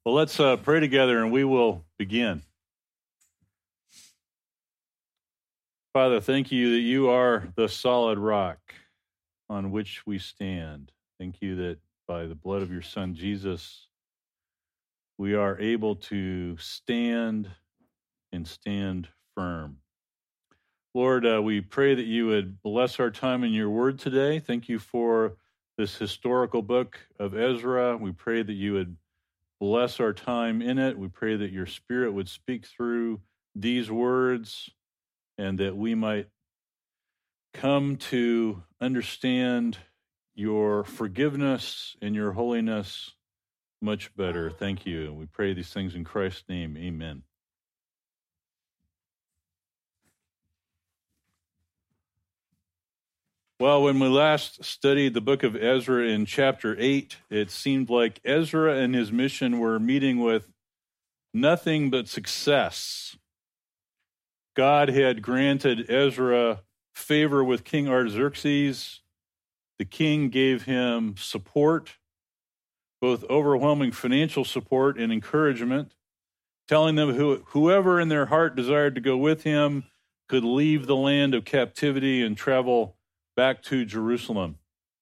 Well, let's pray together and we will begin. Father, thank you that you are the solid rock on which we stand. Thank you that by the blood of your Son, Jesus, we are able to stand and stand firm. Lord, we pray that you would bless our time in your word today. Thank you for this historical book of Ezra. We pray that you would bless our time in it. We pray that your Spirit would speak through these words and that we might come to understand your forgiveness and your holiness much better. Thank you. We pray these things in Christ's name. Amen. Well, when we last studied the book of Ezra in chapter 8, it seemed like Ezra and his mission were meeting with nothing but success. God had granted Ezra favor with King Artaxerxes. The king gave him support, both overwhelming financial support and encouragement, telling them whoever in their heart desired to go with him could leave the land of captivity and travel back to Jerusalem.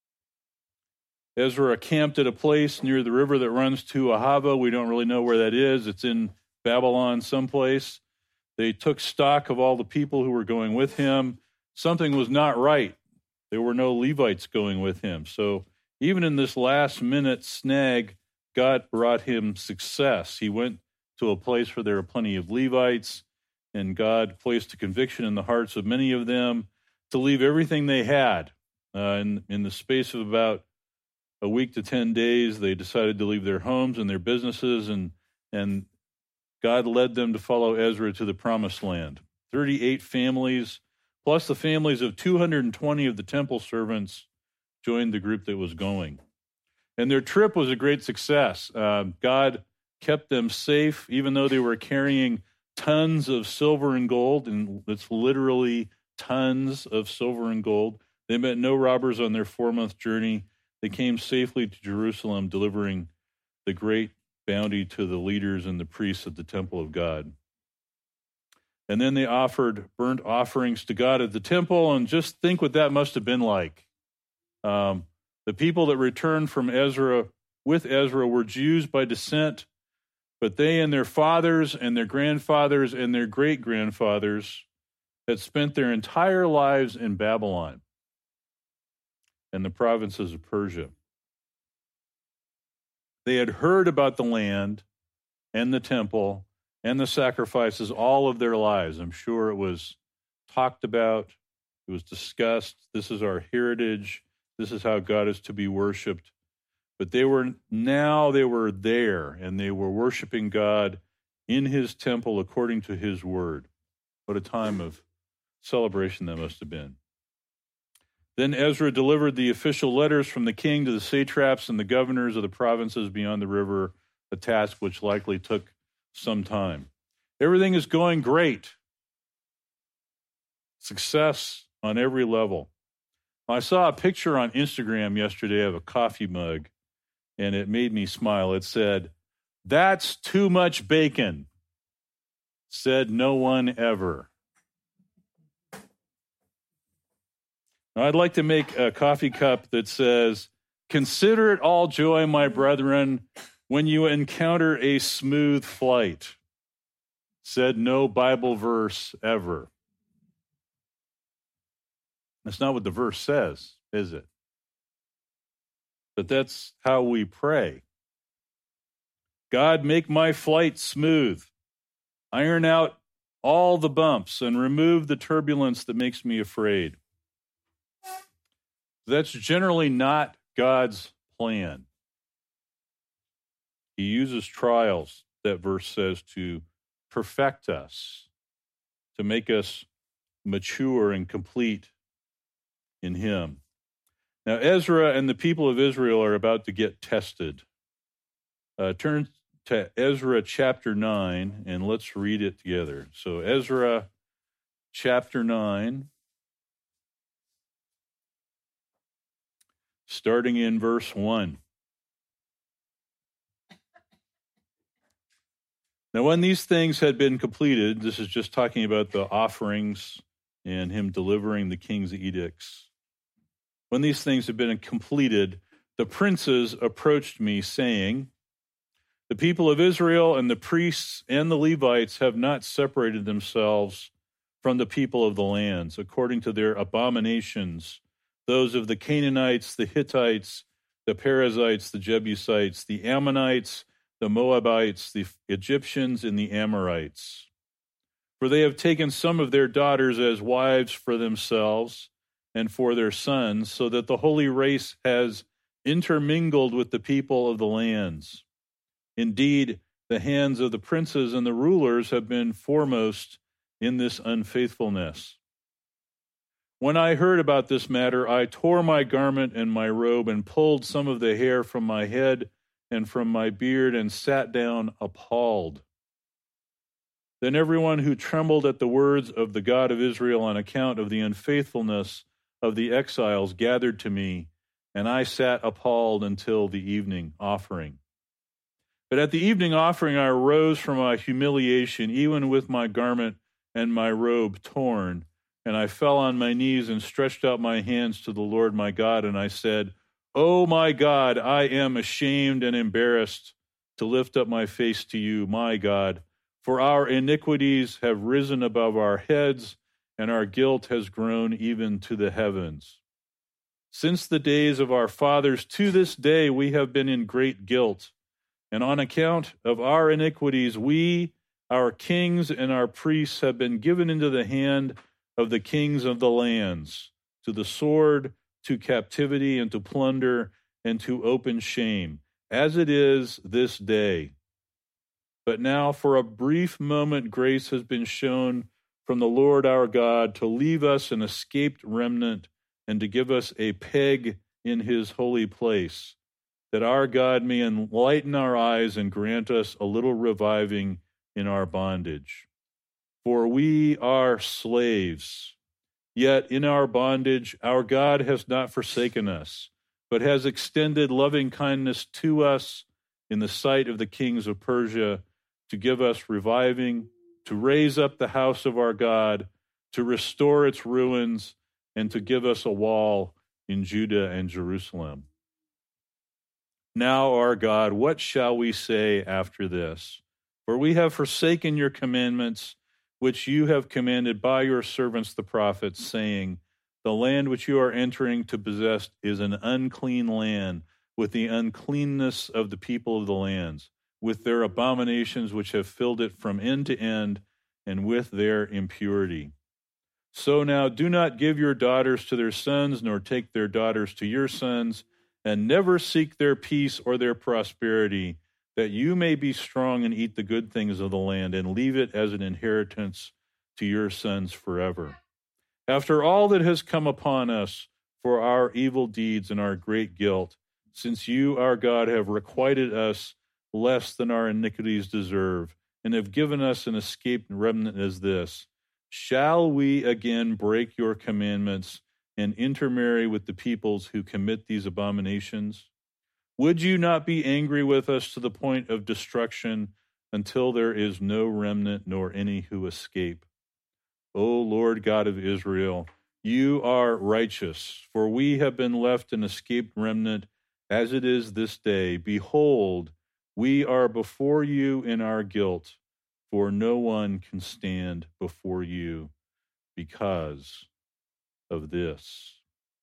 Ezra camped at a place near the river that runs to Ahava. We don't really know where that is. It's in Babylon someplace. They took stock of all the people who were going with him. Something was not right. There were no Levites going with him. So even in this last-minute snag, God brought him success. He went to a place where there were plenty of Levites, and God placed a conviction in the hearts of many of them to leave everything they had. In the space of about a week to 10 days, they decided to leave their homes and their businesses, and God led them to follow Ezra to the promised land. 38 families, plus the families of 220 of the temple servants, joined the group that was going. And their trip was a great success. God kept them safe, even though they were carrying tons of silver and gold, and it's literally tons of silver and gold. They met no robbers on their 4-month journey. They came safely to Jerusalem, delivering the great bounty to the leaders and the priests at the temple of God. And then they offered burnt offerings to God at the temple, and just think what that must have been like. The people that returned from Ezra, with Ezra, were Jews by descent, but they and their fathers and their grandfathers and their great-grandfathers had spent their entire lives in Babylon and the provinces of Persia. They had heard about the land and the temple and the sacrifices all of their lives. I'm sure it was talked about, it was discussed. This is our heritage. This is how God is to be worshiped. But they were there, and they were worshiping God in his temple according to his word. What a time of celebration that must have been. Then Ezra delivered the official letters from the king to the satraps and the governors of the provinces beyond the river, a task which likely took some time. Everything is going great. Success on every level. I saw a picture on Instagram yesterday of a coffee mug, and it made me smile. It said, "That's too much bacon," said no one ever. Now, I'd like to make a coffee cup that says, "Consider it all joy, my brethren, when you encounter a smooth flight," said no Bible verse ever. That's not what the verse says, is it? But that's how we pray. God, make my flight smooth. Iron out all the bumps and remove the turbulence that makes me afraid. That's generally not God's plan. He uses trials, that verse says, to perfect us, to make us mature and complete in him. Now, Ezra and the people of Israel are about to get tested. Turn to Ezra chapter 9, and let's read it together. So Ezra chapter 9, starting in verse 1. Now, when these things had been completed, this is just talking about the offerings and him delivering the king's edicts. When these things had been completed, the princes approached me, saying, the people of Israel and the priests and the Levites have not separated themselves from the people of the lands, according to their abominations, those of the Canaanites, the Hittites, the Perizzites, the Jebusites, the Ammonites, the Moabites, the Egyptians, and the Amorites. For they have taken some of their daughters as wives for themselves and for their sons, so that the holy race has intermingled with the people of the lands. Indeed, the hands of the princes and the rulers have been foremost in this unfaithfulness. When I heard about this matter, I tore my garment and my robe and pulled some of the hair from my head and from my beard and sat down appalled. Then everyone who trembled at the words of the God of Israel on account of the unfaithfulness of the exiles gathered to me, and I sat appalled until the evening offering. But at the evening offering I arose from my humiliation, even with my garment and my robe torn, and I fell on my knees and stretched out my hands to the Lord my God, and I said, O my God, I am ashamed and embarrassed to lift up my face to you, my God, for our iniquities have risen above our heads, and our guilt has grown even to the heavens. Since the days of our fathers to this day we have been in great guilt, and on account of our iniquities we, our kings and our priests, have been given into the hand of the kings of the lands, to the sword, to captivity, and to plunder, and to open shame, as it is this day. But now for a brief moment grace has been shown from the Lord our God to leave us an escaped remnant and to give us a peg in his holy place, that our God may enlighten our eyes and grant us a little reviving in our bondage. For we are slaves, yet in our bondage our God has not forsaken us, but has extended loving kindness to us in the sight of the kings of Persia, to give us reviving, to raise up the house of our God, to restore its ruins, and to give us a wall in Judah and Jerusalem. Now, our God, what shall we say after this? For we have forsaken your commandments, which you have commanded by your servants the prophets, saying, the land which you are entering to possess is an unclean land, with the uncleanness of the people of the lands, with their abominations which have filled it from end to end, and with their impurity. So now do not give your daughters to their sons, nor take their daughters to your sons, and never seek their peace or their prosperity, that you may be strong and eat the good things of the land, and leave it as an inheritance to your sons forever. After all that has come upon us for our evil deeds and our great guilt, since you, our God, have requited us less than our iniquities deserve, and have given us an escaped remnant as this, shall we again break your commandments and intermarry with the peoples who commit these abominations? Would you not be angry with us to the point of destruction until there is no remnant nor any who escape? O Lord God of Israel, you are righteous, for we have been left an escaped remnant as it is this day. Behold, we are before you in our guilt, for no one can stand before you because of this.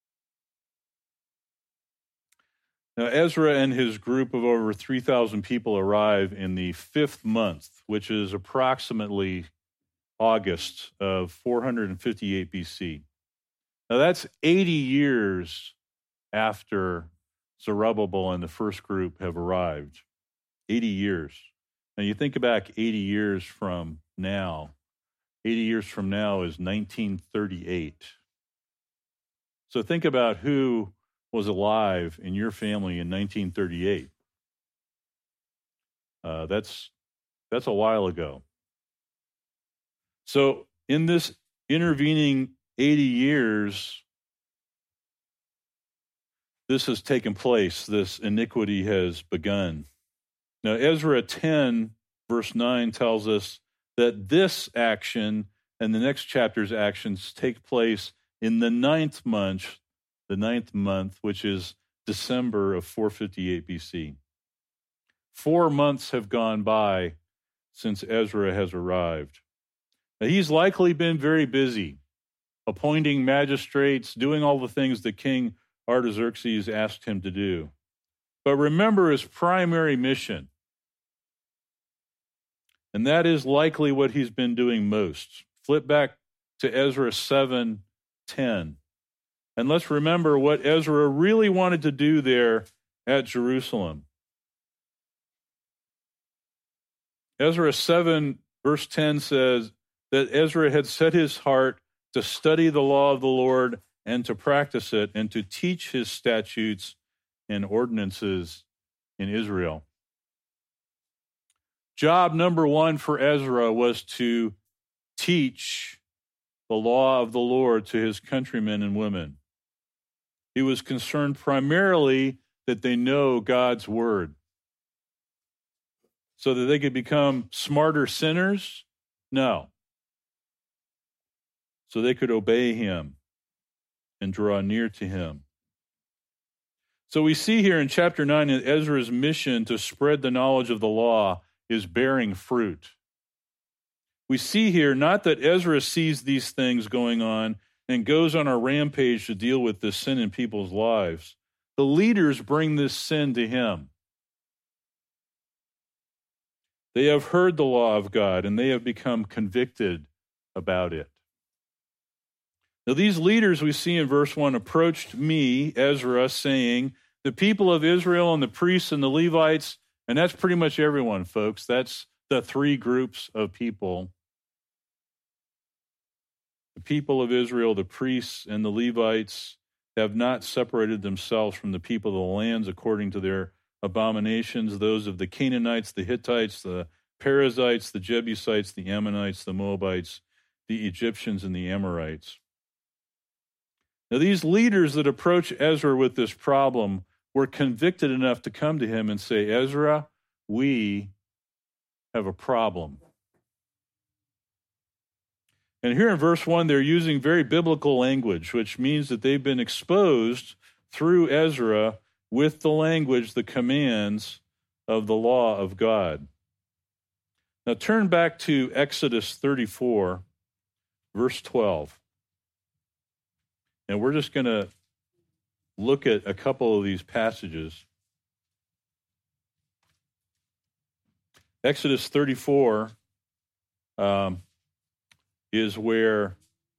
Now, Ezra and his group of over 3,000 people arrive in the 5th month, which is approximately August of 458 BC. Now, that's 80 years after Zerubbabel and the first group have arrived. 80 years. Now, you think back 80 years from now. 80 years from now is 1938. So think about who was alive in your family in 1938. That's a while ago. So in this intervening 80 years, this has taken place. This iniquity has begun. Now, Ezra 10, verse 9 tells us that this action and the next chapter's actions take place in the ninth month, which is December of 458 BC. 4 months have gone by since Ezra has arrived. Now, he's likely been very busy, appointing magistrates, doing all the things that King Artaxerxes asked him to do. But remember his primary mission, and that is likely what he's been doing most. Flip back to Ezra 7:10. And let's remember what Ezra really wanted to do there at Jerusalem. Ezra 7, verse 10 says that Ezra had set his heart to study the law of the Lord and to practice it and to teach his statutes and ordinances in Israel. Job number one for Ezra was to teach the law of the Lord to his countrymen and women. He was concerned primarily that they know God's word so that they could become smarter sinners? No. So they could obey him and draw near to him. So we see here in chapter 9 that Ezra's mission to spread the knowledge of the law is bearing fruit. We see here not that Ezra sees these things going on and goes on a rampage to deal with this sin in people's lives. The leaders bring this sin to him. They have heard the law of God and they have become convicted about it. Now, these leaders we see in verse 1 approached me, Ezra, saying, the people of Israel and the priests and the Levites, and that's pretty much everyone, folks. That's the three groups of people. The people of Israel, the priests, and the Levites have not separated themselves from the people of the lands according to their abominations, those of the Canaanites, the Hittites, the Perizzites, the Jebusites, the Ammonites, the Moabites, the Egyptians, and the Amorites. Now, these leaders that approach Ezra with this problem were convicted enough to come to him and say, Ezra, we have a problem. And here in verse 1, they're using very biblical language, which means that they've been exposed through Ezra with the language, the commands of the law of God. Now turn back to Exodus 34, verse 12. And we're just going to look at a couple of these passages. Exodus 34 is where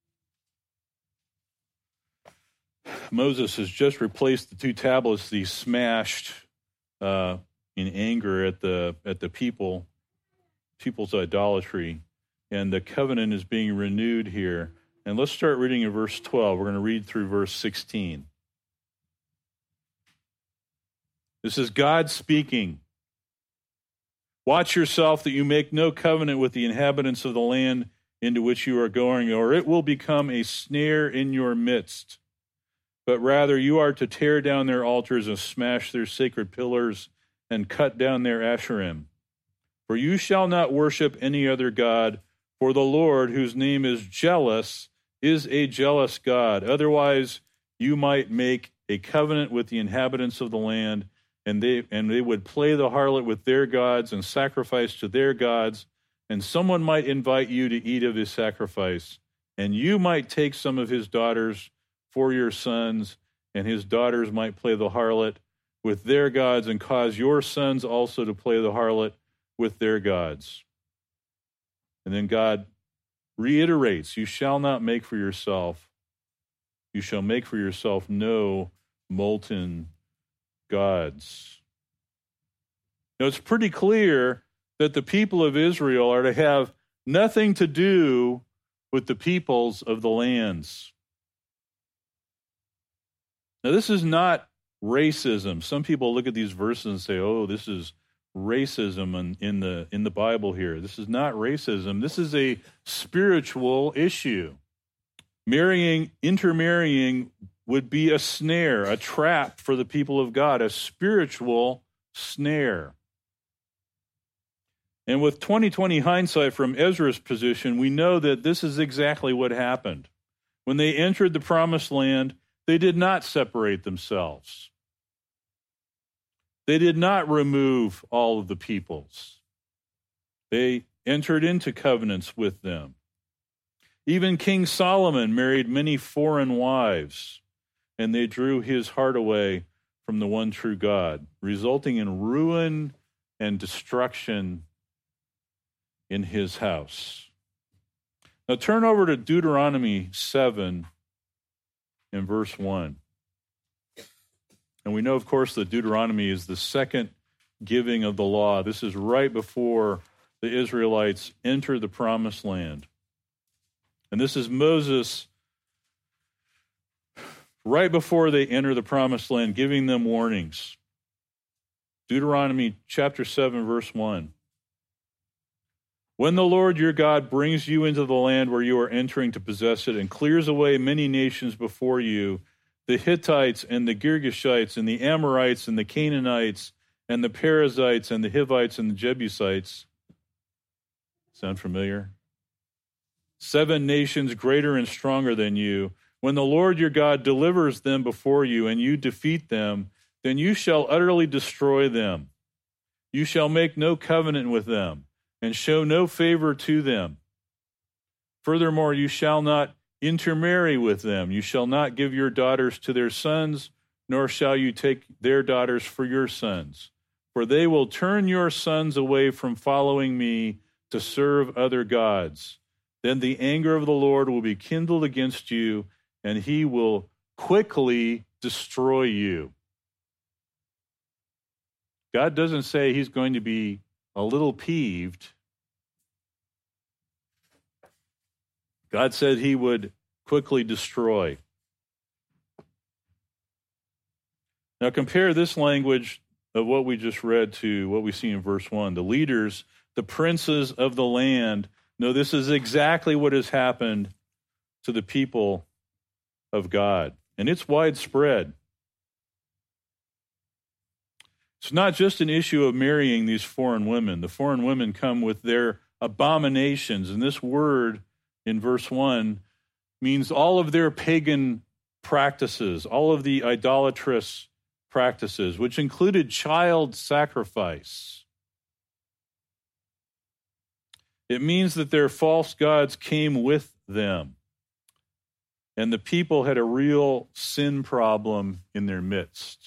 Moses has just replaced the two tablets that he smashed in anger at the people's idolatry, and the covenant is being renewed here. And let's start reading in verse 12. We're going to read through verse 16. This is God speaking. Watch yourself that you make no covenant with the inhabitants of the land into which you are going, or it will become a snare in your midst. But rather you are to tear down their altars and smash their sacred pillars and cut down their Asherim. For you shall not worship any other God, for the Lord, whose name is jealous, is a jealous God. Otherwise you might make a covenant with the inhabitants of the land, and they would play the harlot with their gods and sacrifice to their gods, and someone might invite you to eat of his sacrifice, and you might take some of his daughters for your sons, and his daughters might play the harlot with their gods and cause your sons also to play the harlot with their gods. And then God reiterates, you shall not make for yourself, you shall make for yourself no molten gods. Now, it's pretty clear that the people of Israel are to have nothing to do with the peoples of the lands. Now, this is not racism. Some people look at these verses and say, oh, this is racism in the Bible here. This is not racism. This is a spiritual issue. Intermarrying would be a snare, a trap for the people of God, a spiritual snare. And with 2020 hindsight from Ezra's position, we know that this is exactly what happened. When they entered the promised land, they did not separate themselves. They did not remove all of the peoples. They entered into covenants with them. Even King Solomon married many foreign wives, and they drew his heart away from the one true God, resulting in ruin and destruction in his house. Now turn over to Deuteronomy 7 and verse 1. And we know, of course, that Deuteronomy is the second giving of the law. This is right before the Israelites enter the promised land. And this is Moses right before they enter the promised land, giving them warnings. Deuteronomy chapter 7, verse 1. When the Lord your God brings you into the land where you are entering to possess it and clears away many nations before you, the Hittites and the Girgashites and the Amorites and the Canaanites and the Perizzites and the Hivites and the Jebusites. Sound familiar? 7 nations greater and stronger than you. When the Lord your God delivers them before you and you defeat them, then you shall utterly destroy them. You shall make no covenant with them and show no favor to them. Furthermore, you shall not intermarry with them. You shall not give your daughters to their sons, nor shall you take their daughters for your sons. For they will turn your sons away from following me to serve other gods. Then the anger of the Lord will be kindled against you, and he will quickly destroy you. God doesn't say he's going to be a little peeved. God said he would quickly destroy. Now compare this language of what we just read to what we see in verse 1. The leaders, the princes of the land. No, this is exactly what has happened to the people of God. And it's widespread. It's not just an issue of marrying these foreign women. The foreign women come with their abominations. And this word in verse 1 means all of their pagan practices, all of the idolatrous practices, which included child sacrifice. It means that their false gods came with them, and the people had a real sin problem in their midst.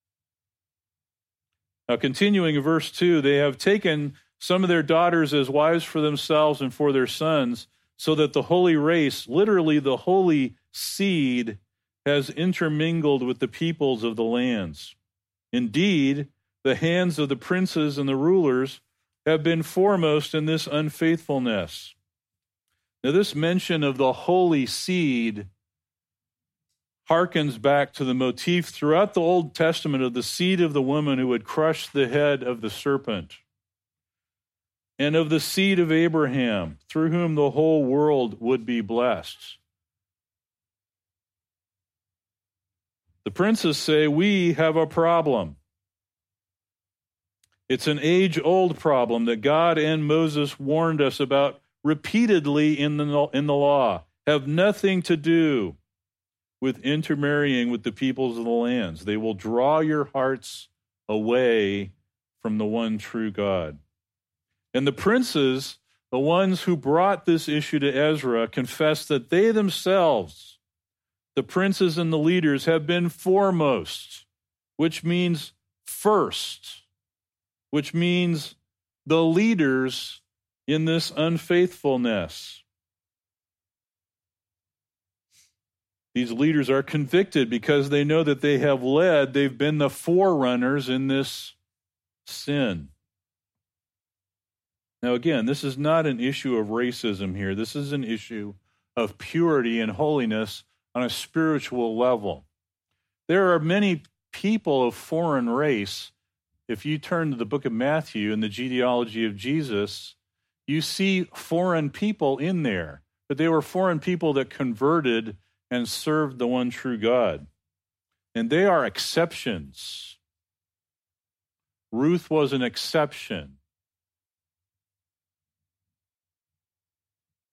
Now, continuing in verse 2, they have taken some of their daughters as wives for themselves and for their sons, so that the holy race, literally the holy seed, has intermingled with the peoples of the lands. Indeed, the hands of the princes and the rulers have been foremost in this unfaithfulness. Now, this mention of the holy seed harkens back to the motif throughout the Old Testament of the seed of the woman who would crush the head of the serpent, and of the seed of Abraham, through whom the whole world would be blessed. The princes say, we have a problem. It's an age-old problem that God and Moses warned us about repeatedly in the law. Have nothing to do with intermarrying with the peoples of the lands. They will draw your hearts away from the one true God. And the princes, the ones who brought this issue to Ezra, confess that they themselves, the princes and the leaders, have been foremost, which means first, which means the leaders in this unfaithfulness. These leaders are convicted because they know that they've been the forerunners in this sin. Now, again, this is not an issue of racism here. This is an issue of purity and holiness on a spiritual level. There are many people of foreign race. If you turn to the book of Matthew and the genealogy of Jesus, you see foreign people in there, but they were foreign people that converted and served the one true God. And they are exceptions. Ruth was an exception.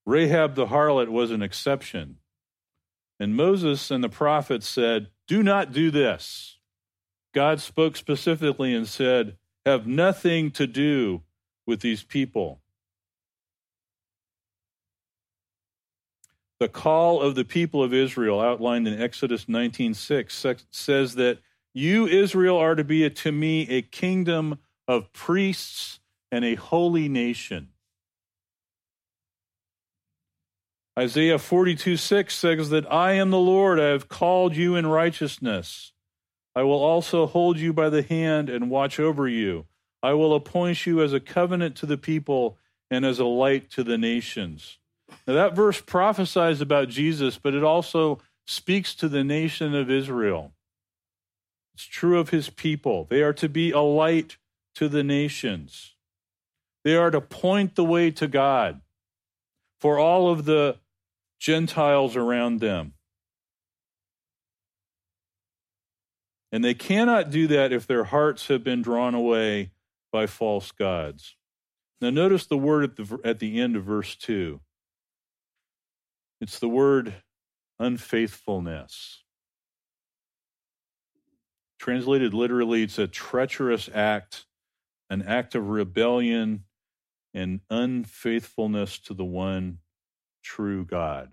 Rahab the harlot was an exception. And Moses and the prophets said, do not do this. God spoke specifically and said, have nothing to do with these people. The call of the people of Israel, outlined in Exodus 19:6, says that you, Israel, are to be to me a kingdom of priests and a holy nation. Isaiah 42:6 says that I am the Lord, I have called you in righteousness. I will also hold you by the hand and watch over you. I will appoint you as a covenant to the people and as a light to the nations. Now that verse prophesies about Jesus, but it also speaks to the nation of Israel. It's true of his people. They are to be a light to the nations. They are to point the way to God for all of the Gentiles around them. And they cannot do that if their hearts have been drawn away by false gods. Now notice the word at the end of verse 2. It's the word unfaithfulness. Translated literally, it's a treacherous act, an act of rebellion and unfaithfulness to the one true God.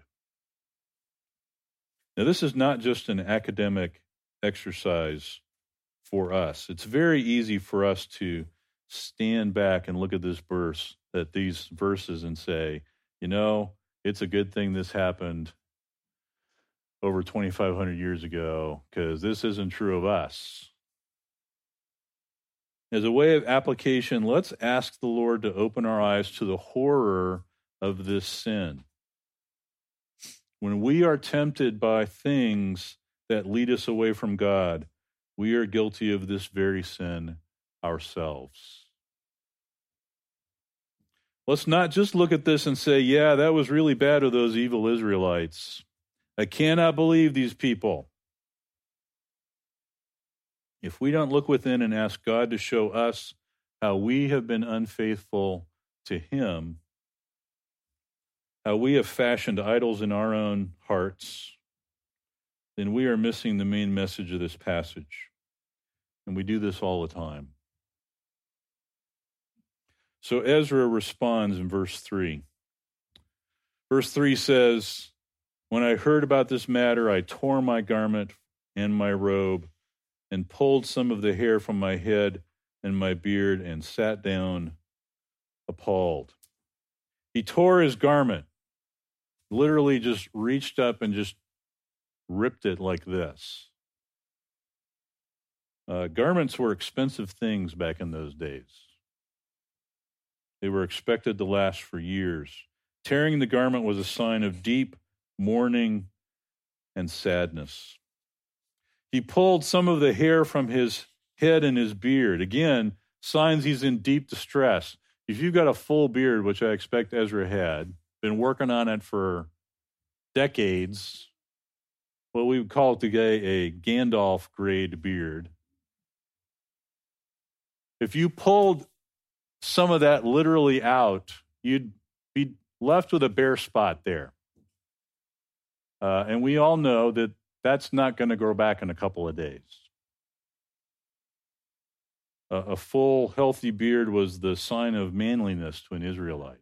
Now, this is not just an academic exercise for us. It's very easy for us to stand back and look at this verse, at these verses, and say, you know, it's a good thing this happened over 2,500 years ago, because this isn't true of us. As a way of application, let's ask the Lord to open our eyes to the horror of this sin. When we are tempted by things that lead us away from God, we are guilty of this very sin ourselves. Let's not just look at this and say, yeah, that was really bad of those evil Israelites. I cannot believe these people. If we don't look within and ask God to show us how we have been unfaithful to him, how we have fashioned idols in our own hearts, then we are missing the main message of this passage. And we do this all the time. So Ezra responds in verse 3. Verse 3 says, when I heard about this matter, I tore my garment and my robe and pulled some of the hair from my head and my beard and sat down appalled. He tore his garment, literally just reached up and just ripped it like this. Garments were expensive things back in those days. They were expected to last for years. Tearing the garment was a sign of deep mourning and sadness. He pulled some of the hair from his head and his beard. Again, signs he's in deep distress. If you've got a full beard, which I expect Ezra had, been working on it for decades, what we would call today a Gandalf grade beard. If you pulled some of that literally out, you'd be left with a bare spot there. And we all know that that's not going to grow back in a couple of days. A full, healthy beard was the sign of manliness to an Israelite.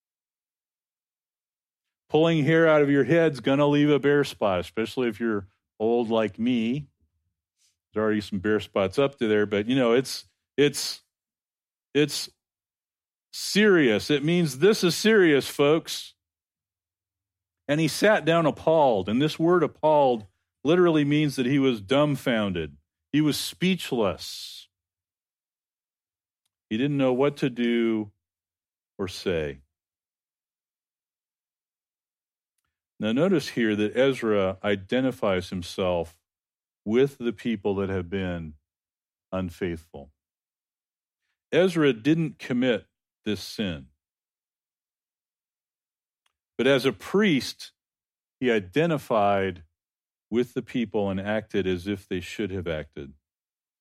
Pulling hair out of your head's going to leave a bare spot, especially if you're old like me. There's already some bare spots up to there, but you know, it's serious. It means this is serious, folks. And he sat down appalled. And this word appalled literally means that he was dumbfounded. He was speechless. He didn't know what to do or say. Now notice here that Ezra identifies himself with the people that have been unfaithful. Ezra didn't commit this sin. But as a priest, he identified with the people and acted as if they should have acted.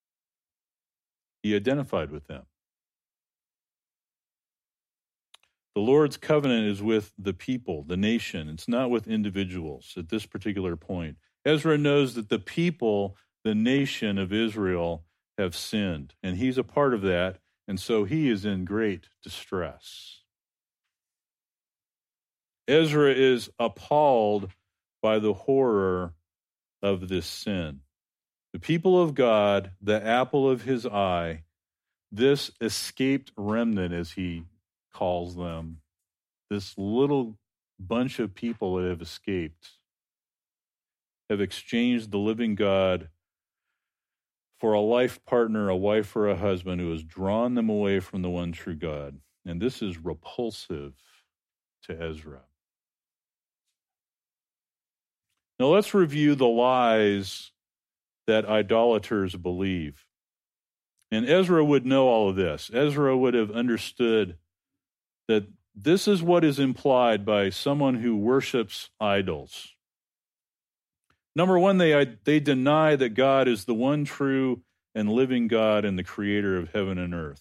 He identified with them. The Lord's covenant is with the people, the nation. It's not with individuals at this particular point. Ezra knows that the people, the nation of Israel, have sinned, and he's a part of that, and so he is in great distress. Ezra is appalled by the horror of this sin. The people of God, the apple of his eye, this escaped remnant, as he calls them, this little bunch of people that have escaped, have exchanged the living God for a life partner, a wife or a husband who has drawn them away from the one true God. And this is repulsive to Ezra. Now let's review the lies that idolaters believe. And Ezra would know all of this. Ezra would have understood that this is what is implied by someone who worships idols. Number one, they deny that God is the one true and living God and the creator of heaven and earth.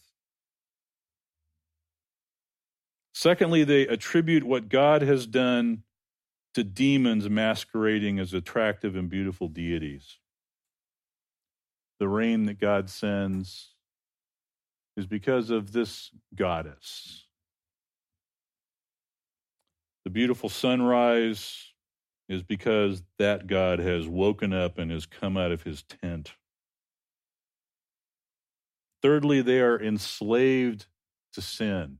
Secondly, they attribute what God has done to demons masquerading as attractive and beautiful deities. The rain that God sends is because of this goddess. The beautiful sunrise is because that God has woken up and has come out of his tent. Thirdly, they are enslaved to sin.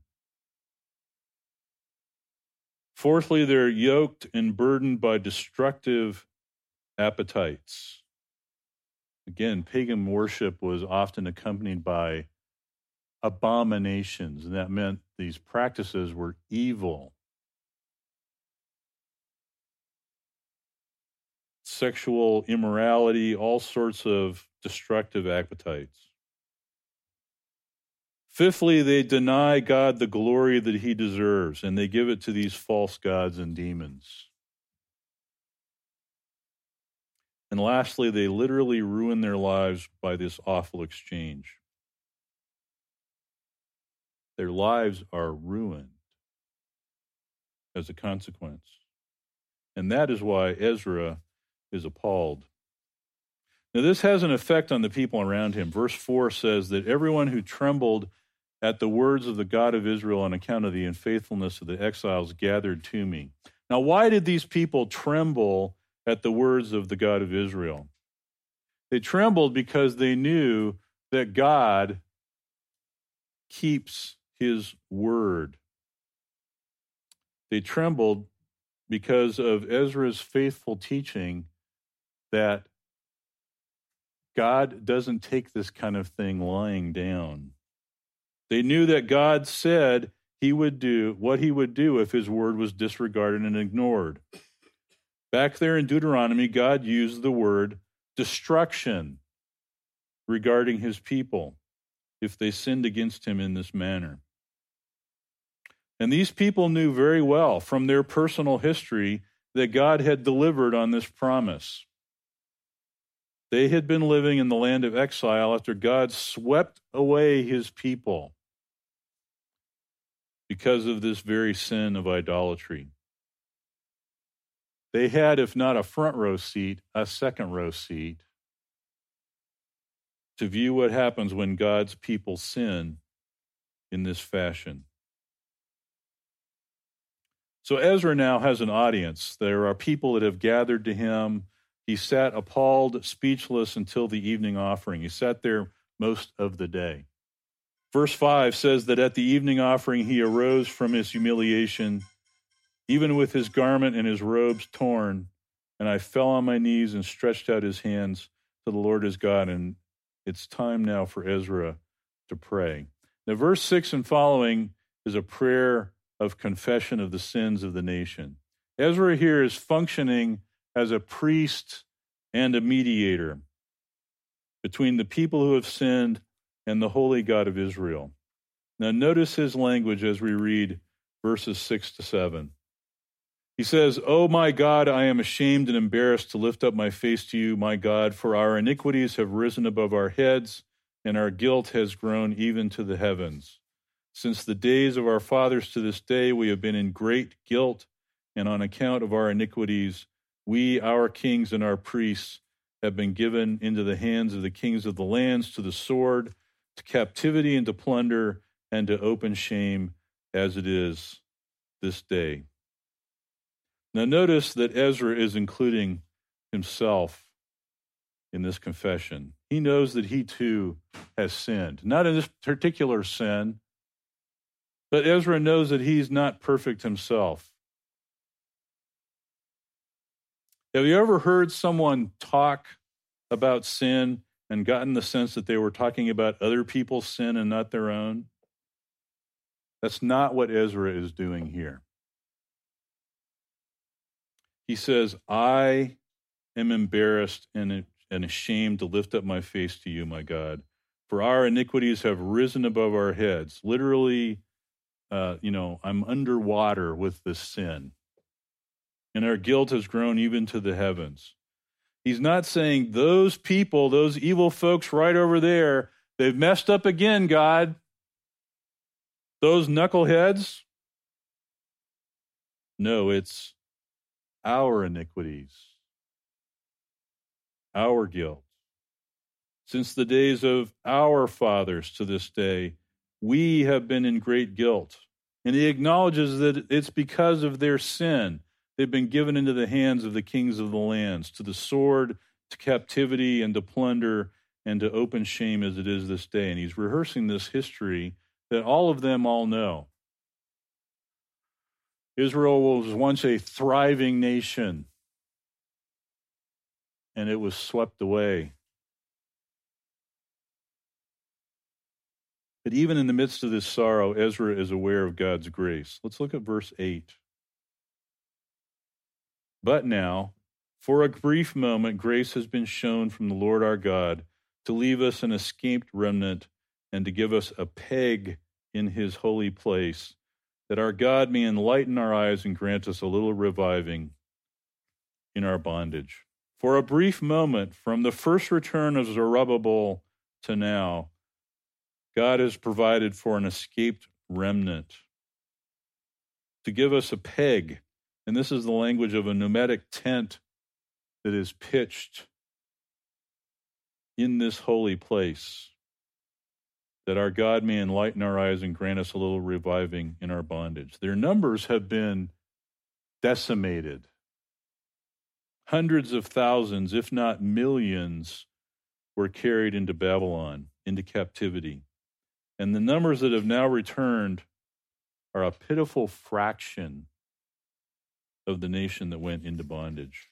Fourthly, they're yoked and burdened by destructive appetites. Again, pagan worship was often accompanied by abominations, and that meant these practices were evil. Sexual immorality, all sorts of destructive appetites. Fifthly, they deny God the glory that he deserves, and they give it to these false gods and demons. And lastly, they literally ruin their lives by this awful exchange. Their lives are ruined as a consequence. And that is why Ezra is appalled. Now, this has an effect on the people around him. Verse 4 says that everyone who trembled at the words of the God of Israel on account of the unfaithfulness of the exiles gathered to me. Now, why did these people tremble at the words of the God of Israel? They trembled because they knew that God keeps his word. They trembled because of Ezra's faithful teaching that God doesn't take this kind of thing lying down. They knew that God said he would do what he would do if his word was disregarded and ignored. Back there in Deuteronomy, God used the word destruction regarding his people if they sinned against him in this manner. And these people knew very well from their personal history that God had delivered on this promise. They had been living in the land of exile after God swept away his people because of this very sin of idolatry. They had, if not a front row seat, a second row seat to view what happens when God's people sin in this fashion. So Ezra now has an audience. There are people that have gathered to him. He sat appalled, speechless until the evening offering. He sat there most of the day. Verse 5 says that at the evening offering he arose from his humiliation, even with his garment and his robes torn, and I fell on my knees and stretched out his hands to the Lord his God. And it's time now for Ezra to pray. Now, verse 6 and following is a prayer of confession of the sins of the nation. Ezra here is functioning as a priest and a mediator between the people who have sinned and the holy God of Israel. Now notice his language as we read verses 6 to 7. He says, "Oh my God, I am ashamed and embarrassed to lift up my face to you, my God, for our iniquities have risen above our heads, and our guilt has grown even to the heavens. Since the days of our fathers to this day, we have been in great guilt, and on account of our iniquities, we, our kings and our priests, have been given into the hands of the kings of the lands, to the sword, to captivity, and to plunder, and to open shame, as it is this day. Now notice that Ezra is including himself in this confession. He knows that he too has sinned. Not in this particular sin, but Ezra knows that he's not perfect himself. Have you ever heard someone talk about sin and gotten the sense that they were talking about other people's sin and not their own? That's not what Ezra is doing here. He says, I am embarrassed and ashamed to lift up my face to you, my God, for our iniquities have risen above our heads. Literally, I'm underwater with this sin, and our guilt has grown even to the heavens. He's not saying those people, those evil folks right over there, they've messed up again, God. Those knuckleheads. No, it's our iniquities, our guilt. Since the days of our fathers to this day, we have been in great guilt. And he acknowledges that it's because of their sin. They've been given into the hands of the kings of the lands, to the sword, to captivity, and to plunder, and to open shame as it is this day. And he's rehearsing this history that all of them all know. Israel was once a thriving nation, and it was swept away. But even in the midst of this sorrow, Ezra is aware of God's grace. Let's look at verse 8. But now, for a brief moment, grace has been shown from the Lord our God to leave us an escaped remnant and to give us a peg in his holy place, that our God may enlighten our eyes and grant us a little reviving in our bondage. For a brief moment, from the first return of Zerubbabel to now, God has provided for an escaped remnant to give us a peg. And this is the language of a pneumatic tent that is pitched in this holy place, that our God may enlighten our eyes and grant us a little reviving in our bondage. Their numbers have been decimated. Hundreds of thousands, if not millions, were carried into Babylon, into captivity. And the numbers that have now returned are a pitiful fraction of the nation that went into bondage.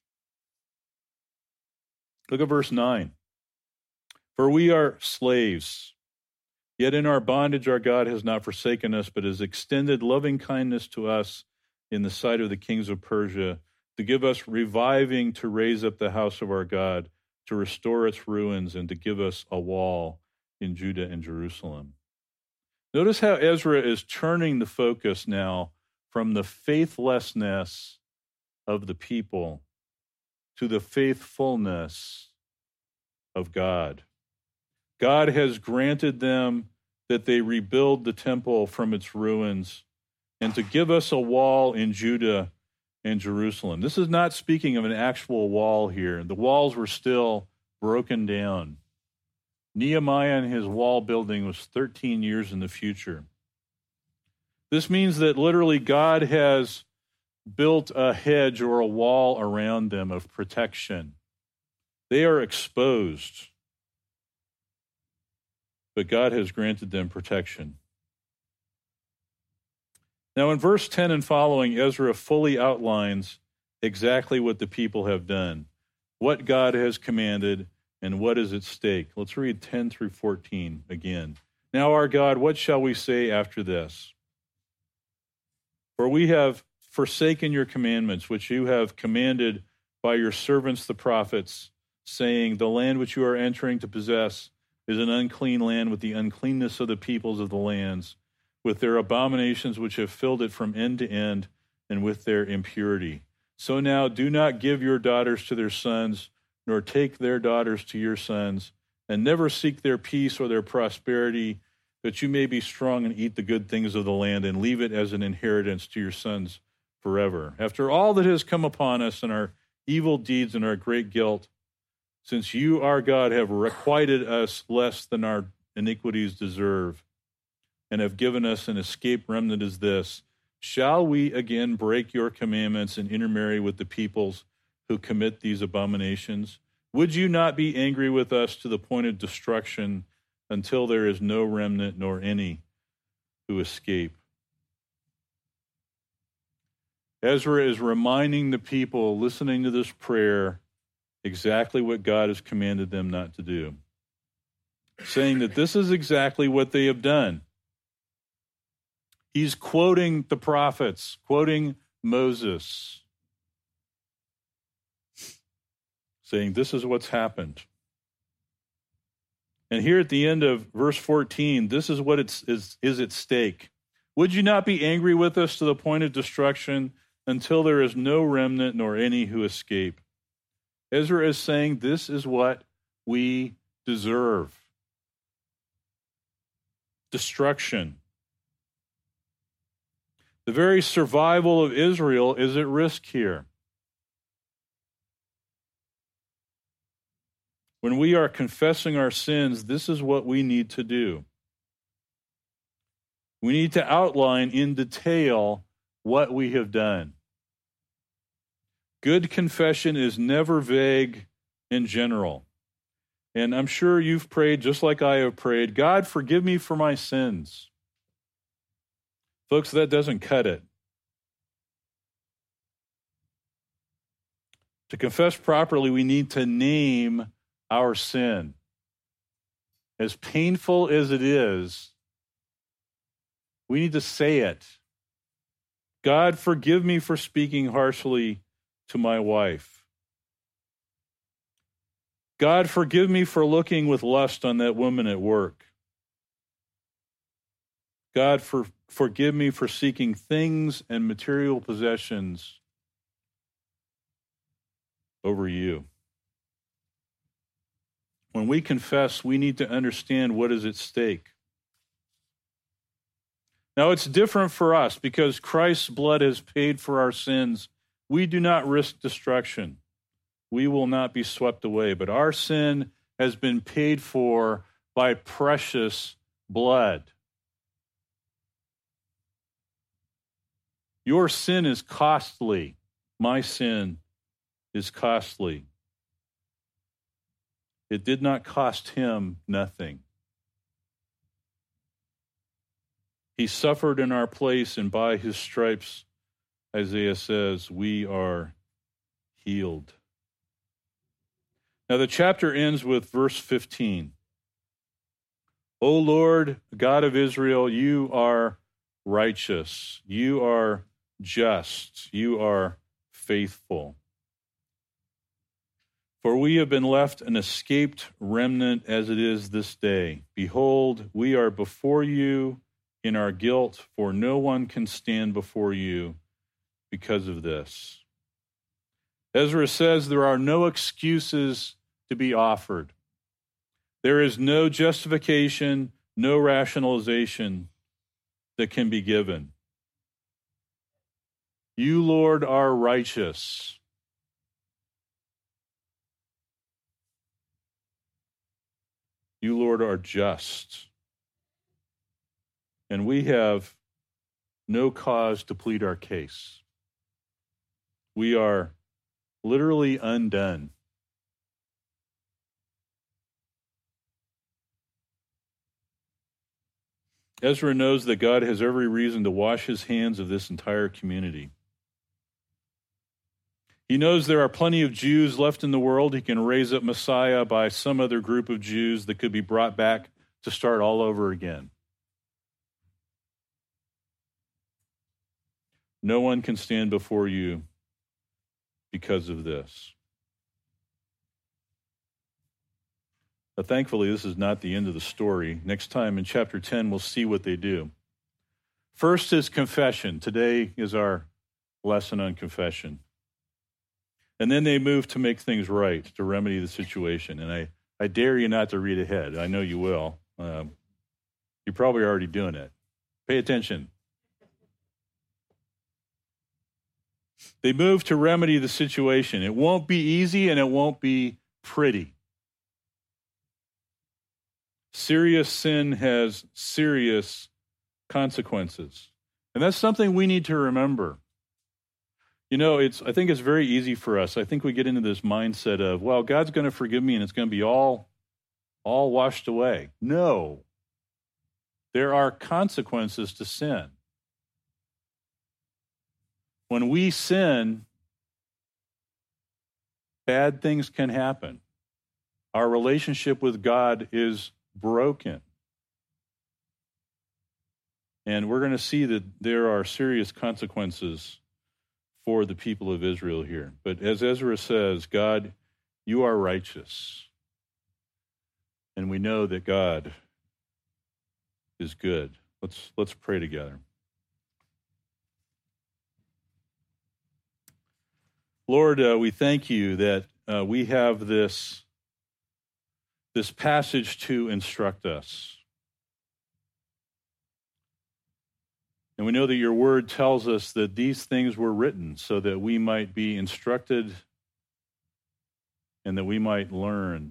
Look at verse 9. For we are slaves, yet in our bondage our God has not forsaken us, but has extended loving kindness to us in the sight of the kings of Persia, to give us reviving to raise up the house of our God, to restore its ruins, and to give us a wall in Judah and Jerusalem. Notice how Ezra is turning the focus now from the faithlessness of the people to the faithfulness of God. God has granted them that they rebuild the temple from its ruins and to give us a wall in Judah and Jerusalem. This is not speaking of an actual wall here. The walls were still broken down. Nehemiah and his wall building was 13 years in the future. This means that literally God has built a hedge or a wall around them of protection. They are exposed, but God has granted them protection. Now, in verse 10 and following, Ezra fully outlines exactly what the people have done, what God has commanded, and what is at stake. Let's read 10 through 14 again. Now, our God, what shall we say after this? For we have forsaken your commandments, which you have commanded by your servants the prophets, saying, the land which you are entering to possess is an unclean land with the uncleanness of the peoples of the lands, with their abominations which have filled it from end to end, and with their impurity. So now do not give your daughters to their sons, nor take their daughters to your sons, and never seek their peace or their prosperity, that you may be strong and eat the good things of the land and leave it as an inheritance to your sons forever. After all that has come upon us and our evil deeds and our great guilt, since you, our God, have requited us less than our iniquities deserve and have given us an escape remnant as this, shall we again break your commandments and intermarry with the peoples who commit these abominations? Would you not be angry with us to the point of destruction until there is no remnant nor any who escape? Ezra is reminding the people listening to this prayer exactly what God has commanded them not to do, saying that this is exactly what they have done. He's quoting the prophets, quoting Moses, saying this is what's happened. And here at the end of verse 14, this is what is at stake. Would you not be angry with us to the point of destruction until there is no remnant nor any who escape? Ezra is saying this is what we deserve. Destruction. The very survival of Israel is at risk here. When we are confessing our sins, this is what we need to do. We need to outline in detail what we have done. Good confession is never vague and general. And I'm sure you've prayed just like I have prayed, God, forgive me for my sins. Folks, that doesn't cut it. To confess properly, we need to name our sin. As painful as it is, we need to say it. God, forgive me for speaking harshly to my wife. God, forgive me for looking with lust on that woman at work. God, forgive me for seeking things and material possessions over you. When we confess, we need to understand what is at stake. Now, it's different for us because Christ's blood has paid for our sins. We do not risk destruction. We will not be swept away, but our sin has been paid for by precious blood. Your sin is costly. My sin is costly. It did not cost him nothing. He suffered in our place, and by his stripes, Isaiah says, we are healed. Now the chapter ends with verse 15. O Lord, God of Israel, you are righteous. You are just. You are faithful. For we have been left an escaped remnant as it is this day. Behold, we are before you in our guilt, for no one can stand before you because of this. Ezra says there are no excuses to be offered. There is no justification, no rationalization that can be given. You, Lord, are righteous. You, Lord, are just. And we have no cause to plead our case. We are literally undone. Ezra knows that God has every reason to wash his hands of this entire community. He knows there are plenty of Jews left in the world. He can raise up Messiah by some other group of Jews that could be brought back to start all over again. No one can stand before you because of this. But thankfully, this is not the end of the story. Next time in chapter 10, we'll see what they do. First is confession. Today is our lesson on confession. And then they move to make things right, to remedy the situation. And I dare you not to read ahead. I know you will. You're probably already doing it. Pay attention. They move to remedy the situation. It won't be easy and it won't be pretty. Serious sin has serious consequences. And that's something we need to remember. You know, I think it's very easy for us. I think we get into this mindset of, well, God's going to forgive me and it's going to be all washed away. No. There are consequences to sin. When we sin, bad things can happen. Our relationship with God is broken. And we're going to see that there are serious consequences for the people of Israel here. But as Ezra says, God, you are righteous. And we know that God is good. Let's pray together. Lord, we thank you that we have this passage to instruct us. And we know that your word tells us that these things were written so that we might be instructed and that we might learn.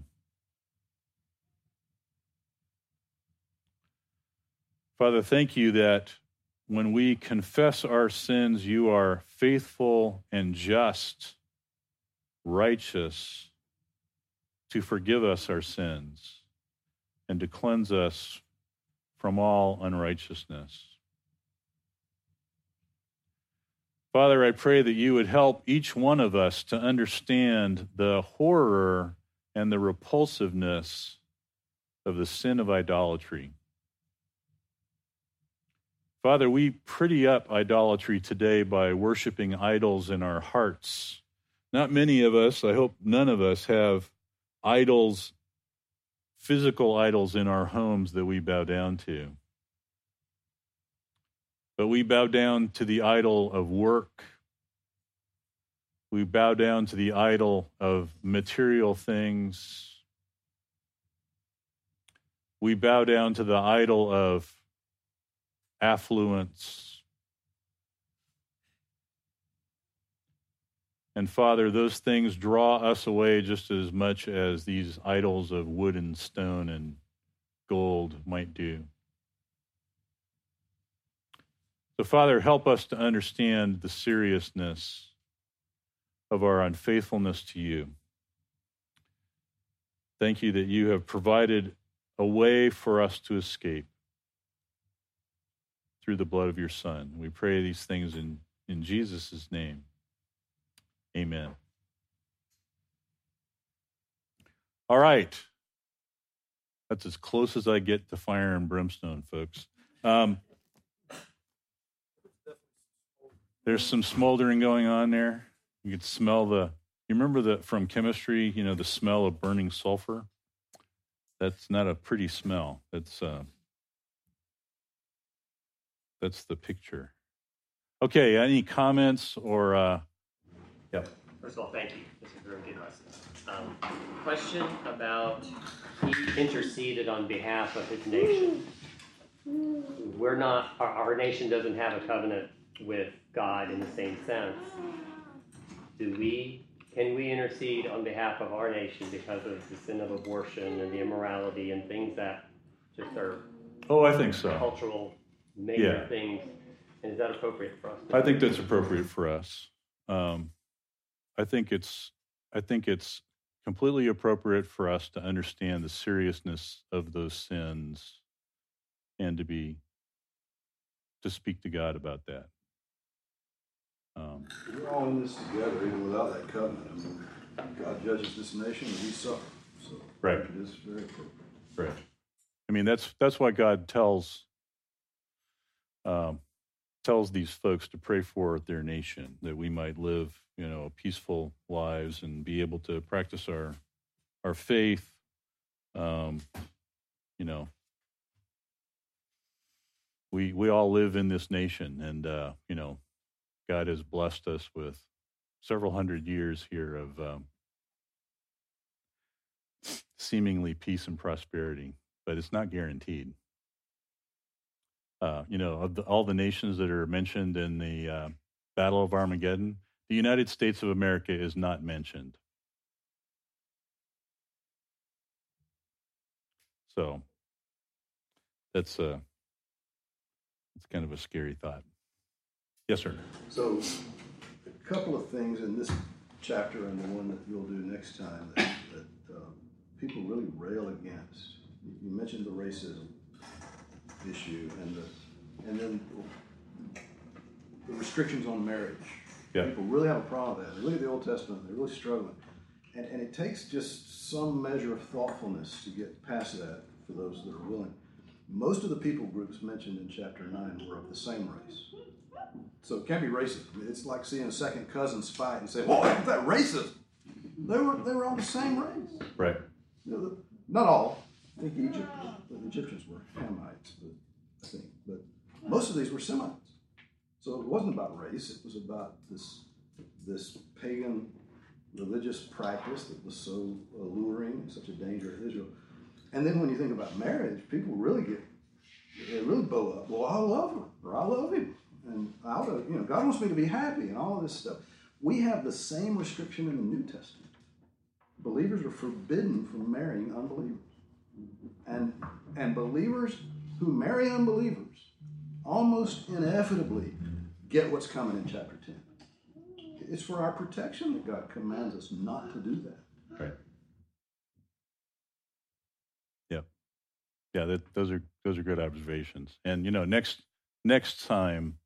Father, thank you that when we confess our sins, you are faithful and just, righteous, to forgive us our sins and to cleanse us from all unrighteousness. Father, I pray that you would help each one of us to understand the horror and the repulsiveness of the sin of idolatry. Father, we pretty up idolatry today by worshiping idols in our hearts. Not many of us, I hope none of us, have idols, physical idols in our homes that we bow down to. But we bow down to the idol of work. We bow down to the idol of material things. We bow down to the idol of affluence. And Father, those things draw us away just as much as these idols of wood and stone and gold might do. So, Father, help us to understand the seriousness of our unfaithfulness to you. Thank you that you have provided a way for us to escape through the blood of your Son. We pray these things in Jesus' name. Amen. All right. That's as close as I get to fire and brimstone, folks. There's some smoldering going on there. You could smell you remember from chemistry, the smell of burning sulfur? That's not a pretty smell. That's the picture. Okay, any comments or, yeah. First of all, thank you. This is a very good lesson. Question about he interceded on behalf of his nation. Our nation doesn't have a covenant with God in the same sense. Can we intercede on behalf of our nation because of the sin of abortion and the immorality and things that just are I think so. Cultural major things? And is that appropriate for us? I think that's appropriate for us. I think it's completely appropriate for us to understand the seriousness of those sins and to speak to God about that. We're all in this together, even without that covenant. I mean, God judges this nation and we suffer. So right. It is very appropriate. Right. I mean, that's why God tells these folks to pray for their nation, that we might live, peaceful lives and be able to practice our faith. We all live in this nation, and God has blessed us with several hundred years here of seemingly peace and prosperity, but it's not guaranteed. of all the nations that are mentioned in the Battle of Armageddon, the United States of America is not mentioned. So that's kind of a scary thought. Yes, sir. So, a couple of things in this chapter and the one that you'll do next time that people really rail against. You mentioned the racism issue and then the restrictions on marriage. Yeah. People really have a problem with that. They look at the Old Testament, they're really struggling. And it takes just some measure of thoughtfulness to get past that for those that are willing. Most of the people groups mentioned in chapter 9 were of the same race. So it can't be racist. I mean, it's like seeing second cousins fight and saying, "Well, is that racism?" They were all the same race. Right. Not all. I think Egypt, the Egyptians were Hamites, but most of these were Semites. So it wasn't about race. It was about this pagan religious practice that was so alluring and such a danger to Israel. And then when you think about marriage, people really bow up. Well, I love her, or I love him, and God wants me to be happy, and all of this stuff. We have the same restriction in the New Testament. Believers are forbidden from marrying unbelievers, and believers who marry unbelievers almost inevitably get what's coming in chapter 10. It's for our protection that God commands us not to do that. Right. Yeah. Those are good observations. And next time,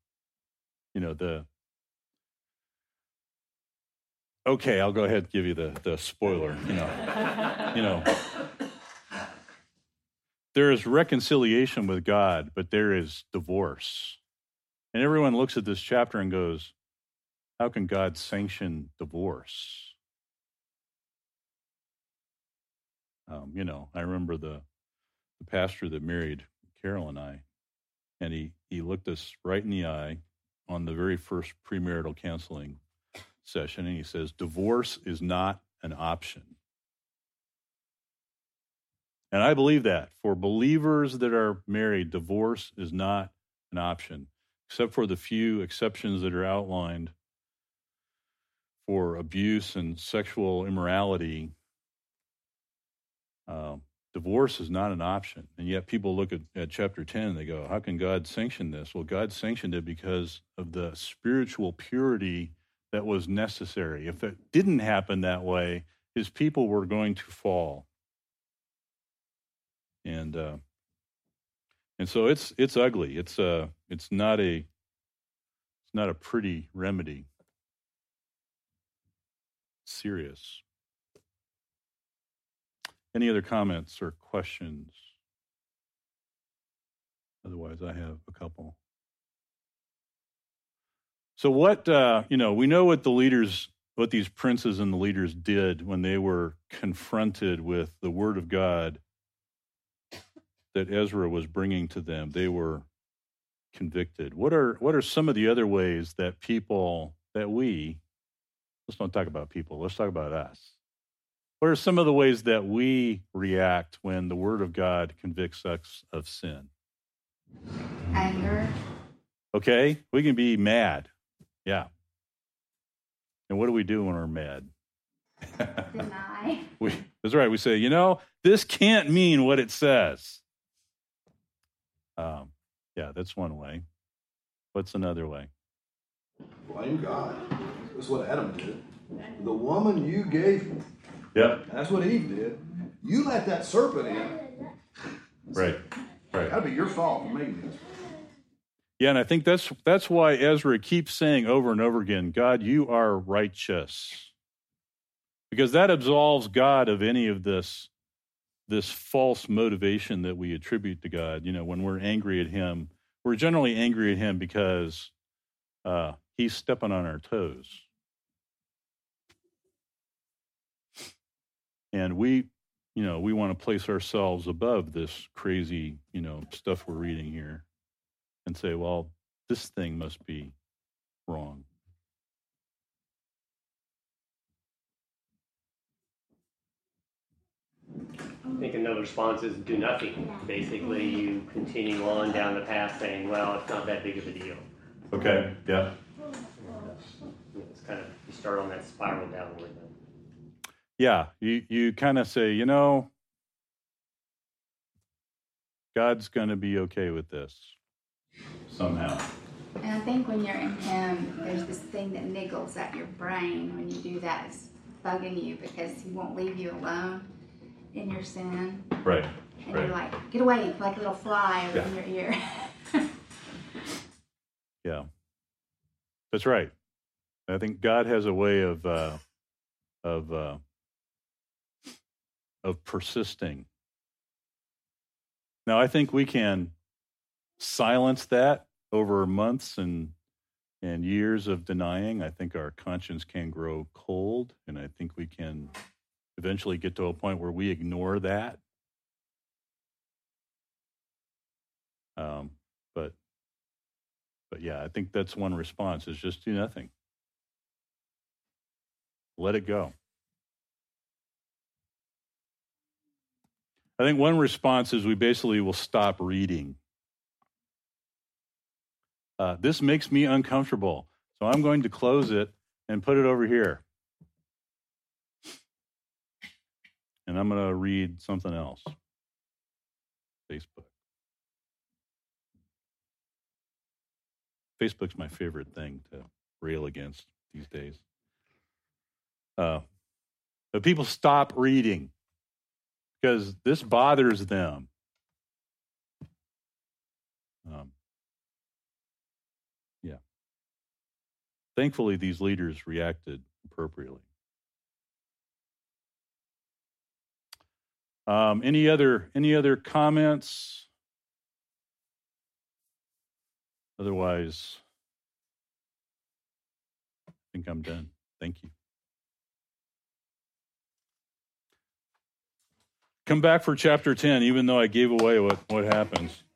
okay, I'll go ahead and give you the spoiler. There is reconciliation with God, but there is divorce. And everyone looks at this chapter and goes, how can God sanction divorce? I remember the pastor that married Carol and I, and he looked us right in the eye on the very first premarital counseling session, and he says, divorce is not an option. And I believe that. For believers that are married, divorce is not an option, except for the few exceptions that are outlined for abuse and sexual immorality. Divorce is not an option. And yet people look at chapter 10 and they go, how can God sanction this? Well, God sanctioned it because of the spiritual purity that was necessary. If it didn't happen that way, his people were going to fall. And so it's ugly. It's not a pretty remedy. It's serious. Any other comments or questions? Otherwise, I have a couple. So what, we know what these princes and the leaders did when they were confronted with the word of God that Ezra was bringing to them. They were convicted. What are some of the other ways that let's not talk about people, let's talk about us. What are some of the ways that we react when the Word of God convicts us of sin? Anger. Okay, we can be mad. Yeah. And what do we do when we're mad? Deny. That's right. We say, this can't mean what it says. Yeah, that's one way. What's another way? Blame God. That's what Adam did. The woman you gave me. Yep. That's what Eve did. You let that serpent in. Right. That'd be your fault for making this. Yeah, and I think that's why Ezra keeps saying over and over again, God, you are righteous. Because that absolves God of any of this false motivation that we attribute to God. When we're angry at him, we're generally angry at him because he's stepping on our toes. And we want to place ourselves above this crazy, stuff we're reading here and say, well, this thing must be wrong. I think another response is do nothing. Basically, you continue on down the path saying, well, it's not that big of a deal. Okay, yeah. It's kind of, you start on that spiral downward then. Yeah, you kind of say, God's going to be okay with this somehow. And I think when you're in Him, there's this thing that niggles at your brain when you do that. It's bugging you because He won't leave you alone in your sin. Right. And you're like, get away, like a little fly over in your ear. Yeah. That's right. I think God has a way of persisting. Now, I think we can silence that over months and years of denying. I think our conscience can grow cold, and I think we can eventually get to a point where we ignore that. But yeah, I think that's one response, is just do nothing. Let it go. I think one response is we basically will stop reading. This makes me uncomfortable, so I'm going to close it and put it over here. And I'm going to read something else. Facebook. Facebook's my favorite thing to rail against these days. But people stop reading because this bothers them. Yeah. Thankfully, these leaders reacted appropriately. Any other comments? Otherwise, I think I'm done. Thank you. Come back for chapter 10, even though I gave away what happens.